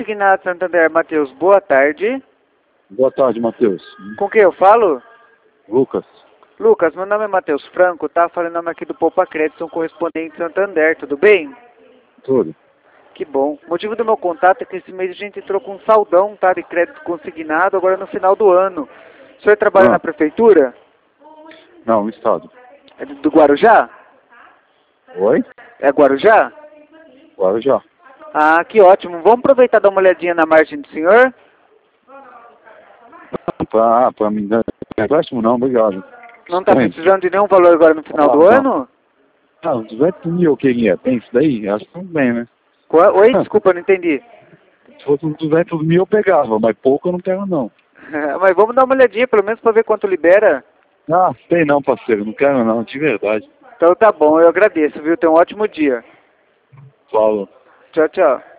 Consignado Santander, Matheus, boa tarde. Boa tarde, Matheus. Com quem eu falo? Lucas. Lucas, meu nome é Matheus Franco, tá? Falando nome aqui do Poupa Crédito, sou correspondente de Santander, tudo bem? Tudo. Que bom. O motivo do meu contato é que esse mês a gente entrou com um saldão, tá? De crédito consignado, agora no final do ano. O senhor trabalha na prefeitura? Não, no estado. É do Guarujá? Oi? É Guarujá? Guarujá. Ah, que ótimo. Vamos aproveitar e dar uma olhadinha na margem do senhor? Pra mim, não é empréstimo não, obrigado. Não tá precisando de nenhum valor agora no final do ano? Não, 200 mil eu queria. Tem isso daí? Acho que tudo bem, né? Oi, desculpa, eu não entendi. Se fosse uns 200 mil eu pegava, mas pouco eu não quero não. Mas vamos dar uma olhadinha, pelo menos pra ver quanto libera. Ah, tem não, parceiro. Não quero não, de verdade. Então tá bom, eu agradeço, viu? Tenha um ótimo dia. Falou. Tchau, tchau.